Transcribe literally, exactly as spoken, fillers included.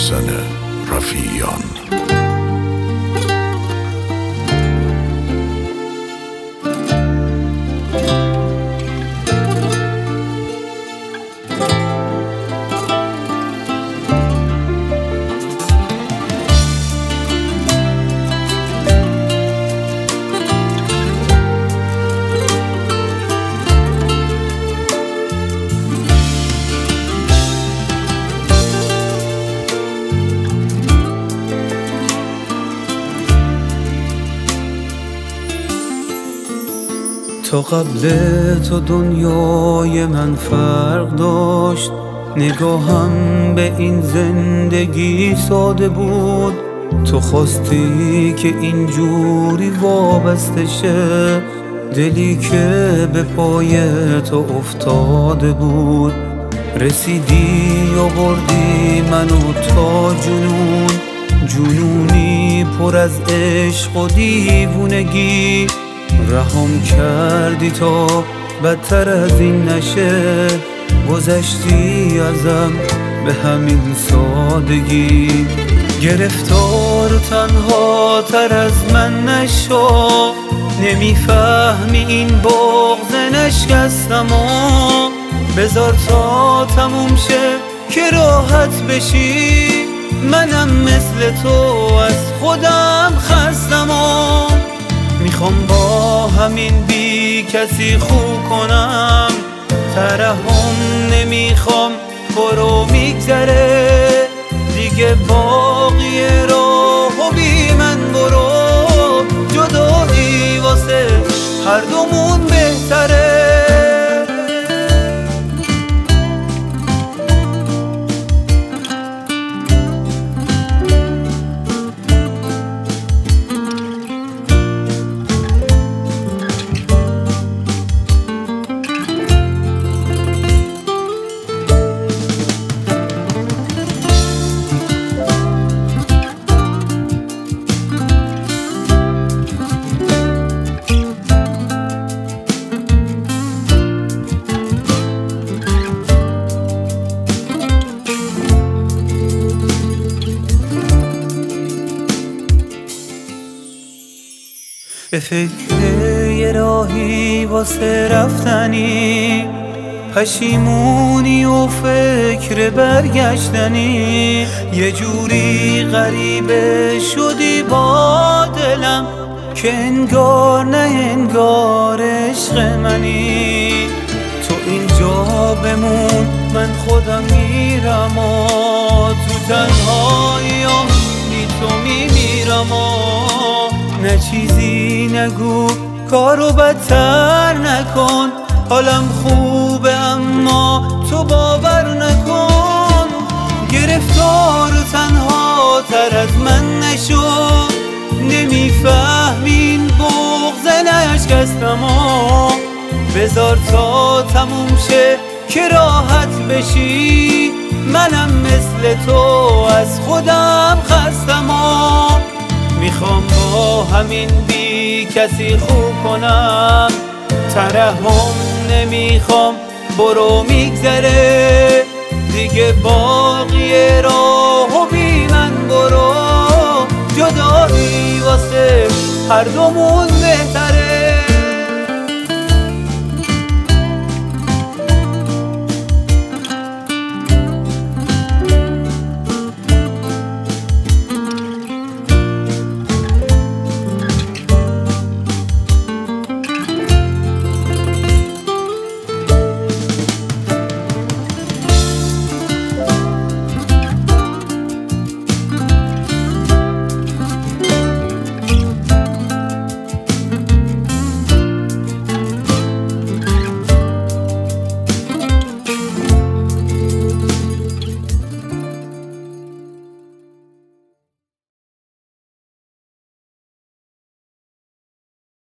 محسن رفیعیان. تو قبل تو دنیای من فرق داشت، نگاهم به این زندگی ساده بود. تو خواستی که اینجوری وابسته شه، دلی که به پای تو افتاده بود. رسیدی و بردی منو تا جنون، جنونی پر از عشق و دیوونگی. رهام کردی تا بدتر از این نشه، گذشتی ازم به همین سادگی. گرفتار و تنها تر از من نشو، نمیفهمی این بغض نشکستم و بذار تا تموم شه که راحت بشی. منم مثل تو از خودم خستم و میخوام با همین بی کسی خو کنم. ترحم نمیخوام، برو میگذره دیگه باقی راهو بی من برو. جدایی واسه هر دومون بهتره. به فکر یه راهی واسه رفتنی، پشیمونی و فکر برگشتنی. یه جوری غریبه شدی با دلم که انگار نه انگار عشق منی. تو اینجا بمون، من خودم میرم و تو تنهاییام بی تو میمیرم و نه چیزی نگو، کارو بدتر نکن. حالم خوبه اما تو باور نکن. گرفتار و تنها تر از من نشو، نمیفهمین بغض نشکستم و بذار تا تموم شه که راحت بشی. منم مثل تو از خودم خستم و میخوام با همین بی کسی خوب کنم. ترحم نمیخوام، برو میگذره دیگه باقی راهو بی من برو. جدایی واسه هر دومون بهتره.